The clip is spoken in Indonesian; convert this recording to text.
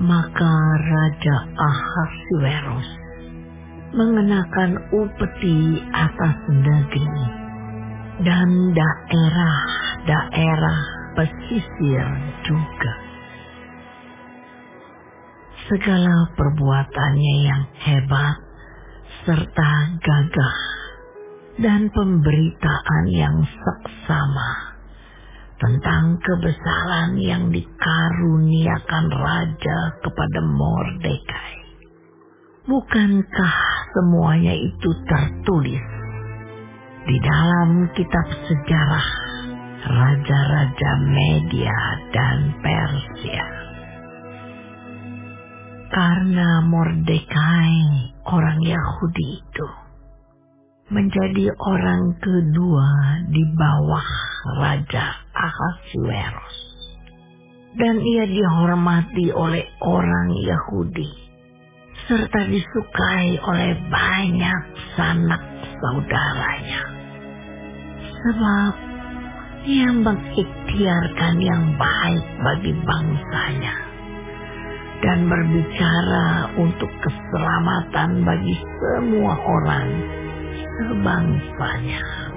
Maka Raja Ahasuerus mengenakan upeti atas negeri dan daerah-daerah pesisir juga. Segala perbuatannya yang hebat serta gagah dan pemberitaan yang seksama tentang kebesaran yang dikaruniakan Raja kepada Mordekai. Bukankah semuanya itu tertulis di dalam kitab sejarah raja-raja Media dan Persia? Karena Mordekai, orang Yahudi itu, menjadi orang kedua di bawah Raja Ahasuerus, dan ia dihormati oleh orang Yahudi serta disukai oleh banyak sanak saudaranya, sebab ia mengikhtiarkan yang baik bagi bangsanya dan berbicara untuk keselamatan bagi semua orang sebangsanya.